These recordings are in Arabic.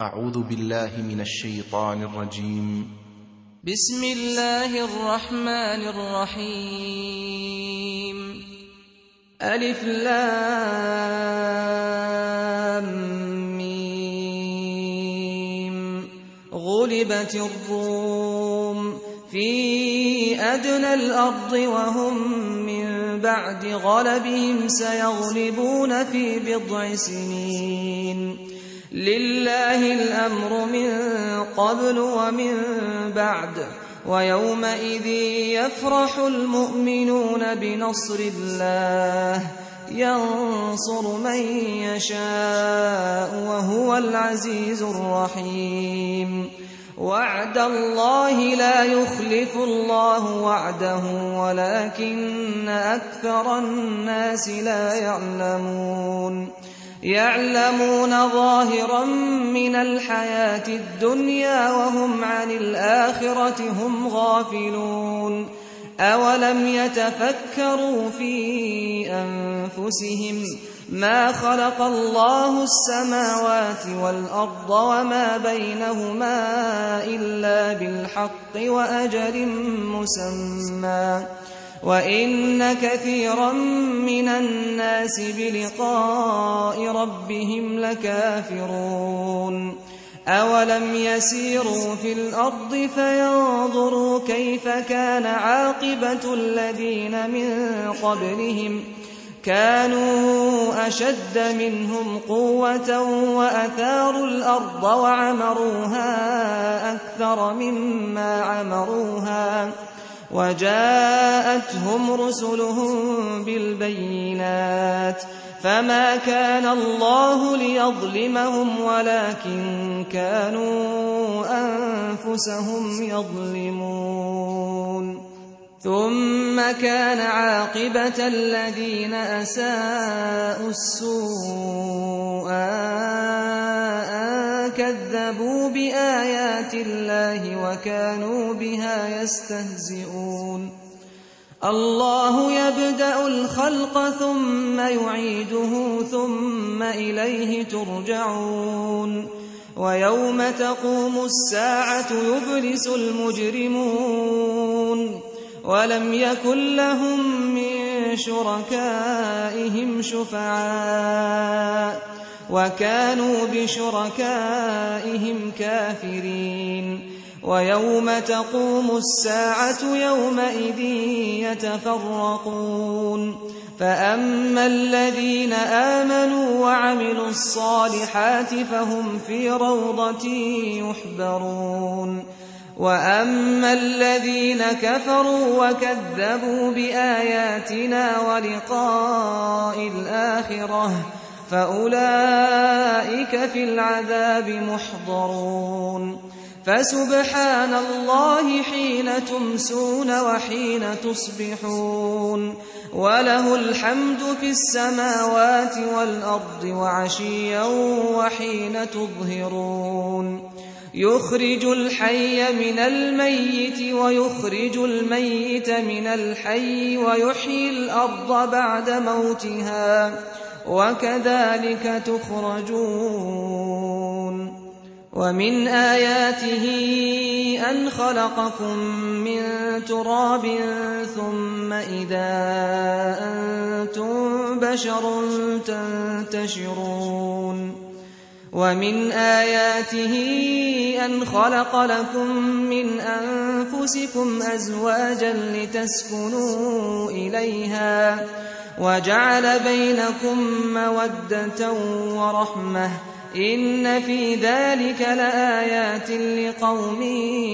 أعوذ بالله من الشيطان الرجيم. بسم الله الرحمن الرحيم. ألف لام ميم. غلبت الروم في أدنى الأرض وهم من بعد غلبهم سيغلبون في بضع سنين. لله الأمر من قبل ومن بعد ويومئذ يفرح المؤمنون بنصر الله ينصر من يشاء وهو العزيز الرحيم. وعد الله لا يخلف الله وعده ولكن أكثر الناس لا يعلمون ظاهرا من الحياة الدنيا وهم عن الآخرة هم غافلون. أولم يتفكروا في أنفسهم ما خلق الله السماوات والأرض وما بينهما إلا بالحق وأجل مسمى وإن كثيرا من الناس بلقاء ربهم لكافرون. أولم يسيروا في الأرض فينظروا كيف كان عاقبة الذين من قبلهم كانوا أشد منهم قوة وأثاروا الأرض وعمروها أكثر مما عمروها وجاءتهم رسلهم بالبينات فما كان الله ليظلمهم ولكن كانوا أنفسهم يظلمون. ثم كان عاقبة الذين أساءوا السوء أن كذبوا بآيات الله وكانوا بها يستهزئون. الله يبدأ الخلق ثم يعيده ثم إليه ترجعون. ويوم تقوم الساعة يبلس المجرمون ولم يكن لهم من شركائهم شفعاء وكانوا بشركائهم كافرين. ويوم تقوم الساعة يومئذ يتفرقون فأما الذين آمنوا وعملوا الصالحات فهم في روضة يحبرون. وأما الذين كفروا وكذبوا بآياتنا ولقاء الآخرة فأولئك في العذاب محضرون. فسبحان الله حين تمسون وحين تصبحون وله الحمد في السماوات والأرض وعشيا وحين تظهرون. يخرج الحي من الميت ويخرج الميت من الحي ويحيي الأرض بعد موتها وكذلك تخرجون. ومن آياته أن خلقكم من تراب ثم إذا أنتم بشر تنتشرون. ومن آياته أن خلق لكم من أنفسكم أزواجا لتسكنوا إليها وجعل بينكم مودة ورحمة إن في ذلك لآيات لقوم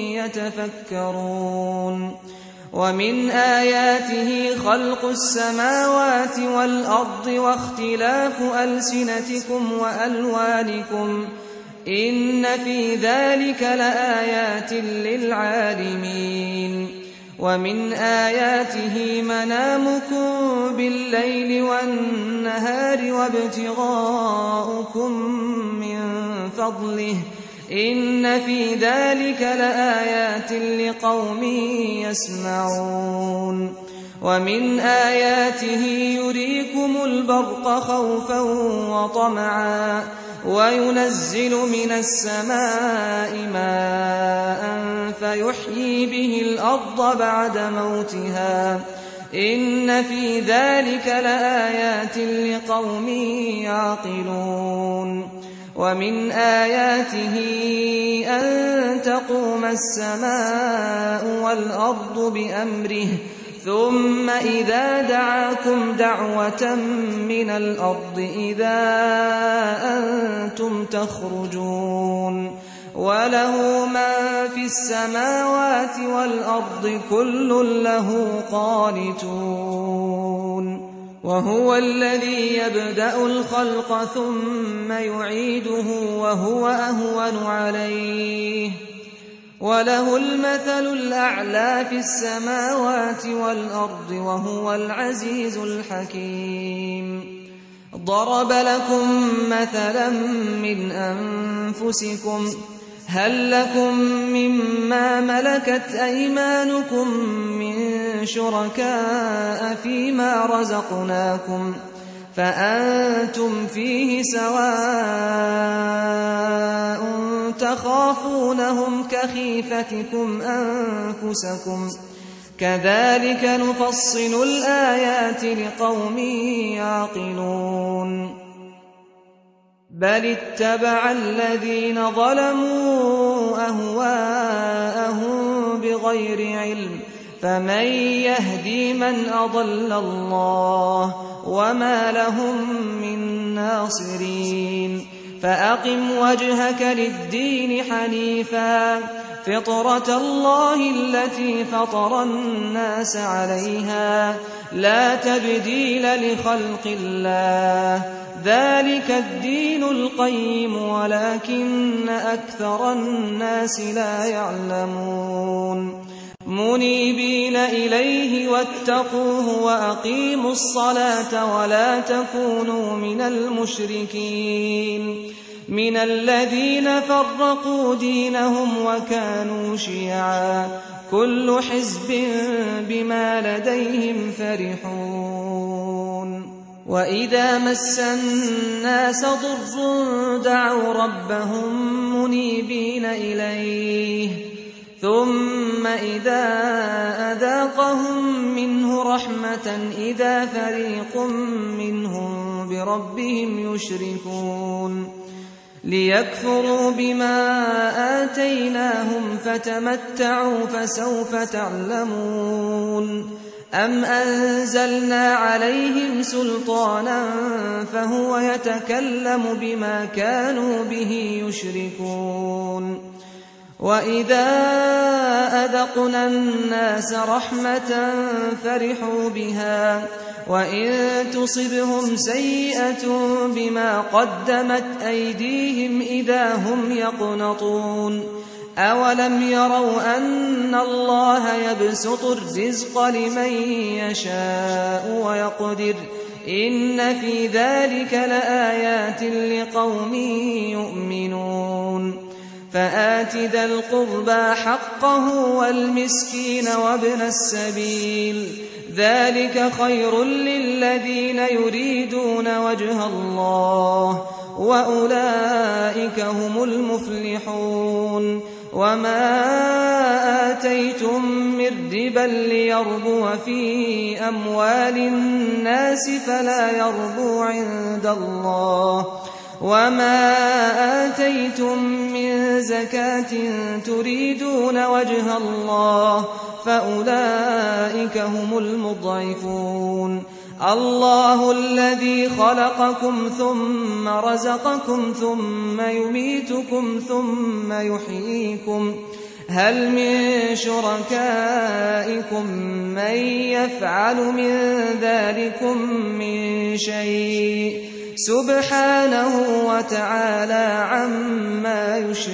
يتفكرون. ومن آياته خلق السماوات والأرض واختلاف ألسنتكم وألوانكم إن في ذلك لآيات للعالمين. ومن آياته منامكم بالليل والنهار وابتغاؤكم من فضله إن في ذلك لآيات لقوم يسمعون. ومن آياته يريكم البرق خوفا وطمعا وينزل من السماء ماء فيحيي به الأرض بعد موتها إن في ذلك لآيات لقوم يعقلون ومن آياته أن تقوم السماء والأرض بأمره ثم إذا دعاكم دعوة من الأرض إذا أنتم تخرجون وله ما في السماوات والأرض كل له قانتون وهو الذي يبدأ الخلق ثم يعيده وهو أهون عليه وله المثل الأعلى في السماوات والأرض وهو العزيز الحكيم ضرب لكم مثلا من أنفسكم هل لكم مما ملكت أيمانكم من شركاء فيما رزقناكم فأنتم فيه سواء تخافونهم كخيفتكم أنفسكم كذلك نفصل الآيات لقوم يعقلون بل اتبع الذين ظلموا أهواءهم بغير علم فمن يهدي من أضل الله وما لهم من ناصرين فأقم وجهك للدين حنيفا فطرة الله التي فطر الناس عليها لا تبديل لخلق الله ذلك الدين القيم ولكن أكثر الناس لا يعلمون منيبين إليه واتقوه وأقيموا الصلاة ولا تكونوا من المشركين من الذين فرقوا دينهم وكانوا شيعا كل حزب بما لديهم فرحون وإذا مس الناس ضر دعوا ربهم منيبين إليه ثم إذا أذاقهم منه رحمة إذا فريق منهم بربهم يشركون ليكفروا بما آتيناهم فتمتعوا فسوف تعلمون أم أنزلنا عليهم سلطانا فهو يتكلم بما كانوا به يشركون وإذا أذقنا الناس رحمة فرحوا بها وإن تصبهم سيئة بما قدمت أيديهم إذا هم يقنطون أولم يروا أن الله يبسط الرزق لمن يشاء ويقدر إن في ذلك لآيات لقوم يؤمنون فآت ذا القربى حقه والمسكين وابن السبيل ذلك خير للذين يريدون وجه الله وأولئك هم المفلحون وما آتيتم من ربا ليربو في أموال الناس فلا يربو عند الله وما آتيتم من زكاة تريدون وجه الله فأولئك هم المضعفون الله الذي خلقكم ثم رزقكم ثم يميتكم ثم يحييكم هل من شركائكم من يفعل من ذلكم من شيء سبحانه وتعالى عما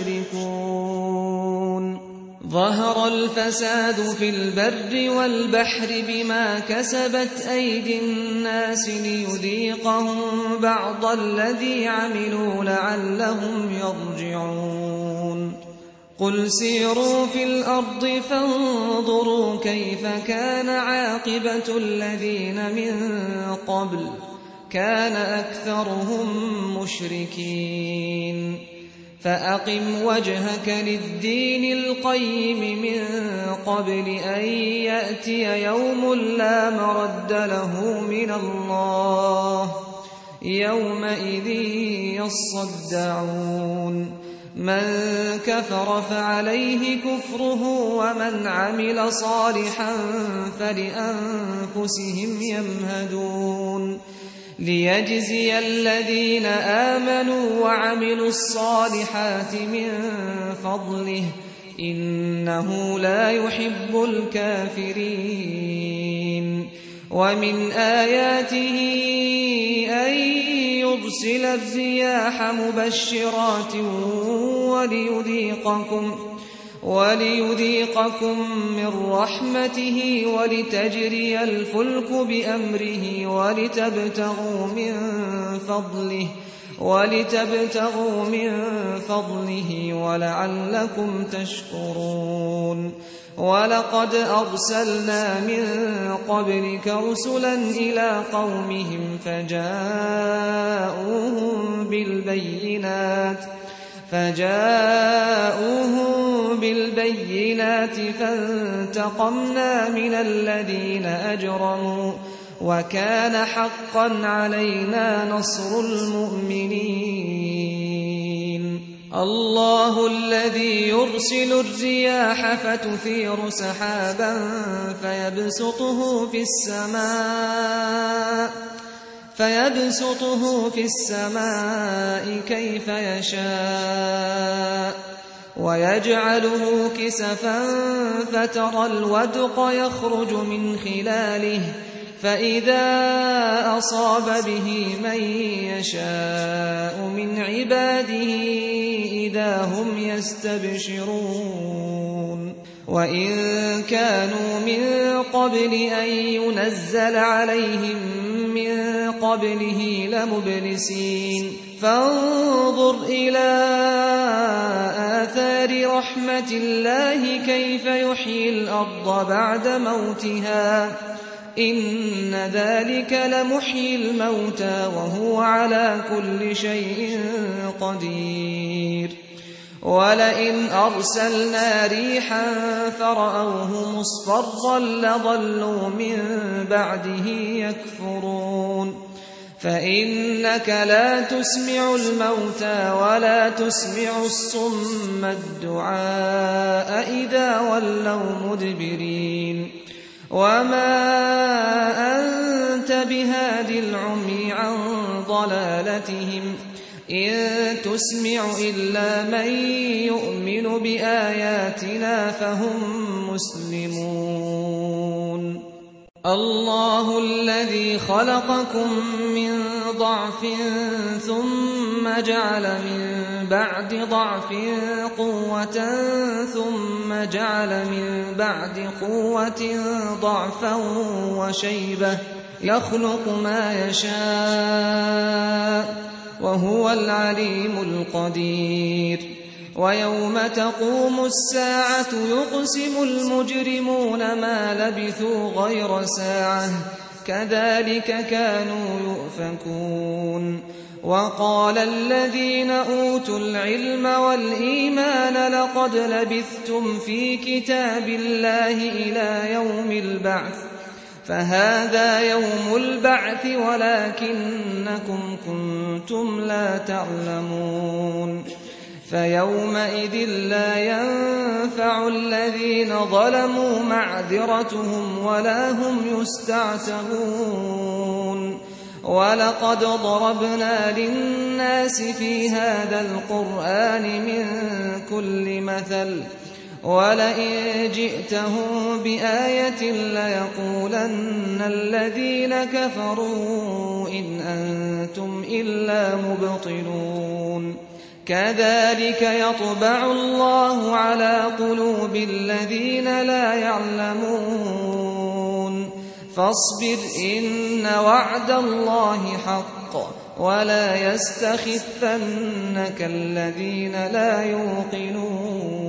يشركون ظهر الفساد في البر والبحر بما كسبت أيدي الناس ليذيقهم بعض الذي عملوا لعلهم يرجعون قل سيروا في الأرض فانظروا كيف كان عاقبة الذين من قبل كان أكثرهم مشركين فأقم وجهك للدين القيم من قبل أن يأتي يوم لا مرد له من الله يومئذ يصدعون من كفر فعليه كفره ومن عمل صالحا فلأنفسهم يمهدون ليجزي الذين آمنوا وعملوا الصالحات من فضله إنه لا يحب الكافرين ومن آياته أن يرسل الرياح مبشرات وليذيقكم من رحمته ولتجري الفلك بأمره ولتبتغوا من فضله ولعلكم تشكرون ولقد أرسلنا من قبلك رسلا إلى قومهم فجاءوهم بالبينات فانتقمنا من الذين أجرموا وكان حقا علينا نصر المؤمنين الله الذي يرسل الرياح فتثير سحابا فيبسطه في السماء كيف يشاء ويجعله كسفا فترى الودق يخرج من خلاله فإذا أصاب به من يشاء من عباده إذا هم يستبشرون وإن كانوا من قبل أن ينزل عليهم من قبله لمبلسين فانظر إلى آثار رحمة الله كيف يحيي الأرض بعد موتها إن ذلك لمحيي الموتى وهو على كل شيء قدير ولئن أرسلنا ريحا فرأوه مصفرا لظلوا من بعده يكفرون فإنك لا تسمع الموتى ولا تسمع الصم الدعاء إذا ولوا مدبرين وما أنت بهاد العمي عن ضلالتهم إن تسمع إلا من يؤمن بآياتنا فهم مسلمون الله الذي خلقكم من ضعف ثم جعل من بعد ضعف قوة ثم جعل من بعد قوة ضعفا وشيبة يخلق ما يشاء وهو العليم القدير ويوم تقوم الساعة يقسم المجرمون ما لبثوا غير ساعة كذلك كانوا يؤفكون وقال الذين أوتوا العلم والإيمان لقد لبثتم في كتاب الله إلى يوم البعث فهذا يوم البعث ولكنكم كنتم لا تعلمون فيومئذ لا ينفع الذين ظلموا معذرتهم ولا هم يستعتبون ولقد ضربنا للناس في هذا القرآن من كل مثل ولئن جئتهم بآية ليقولن الذين كفروا إن أنتم إلا مبطلون كذلك يطبع الله على قلوب الذين لا يعلمون فاصبر إن وعد الله حق ولا يستخفنك الذين لا يوقنون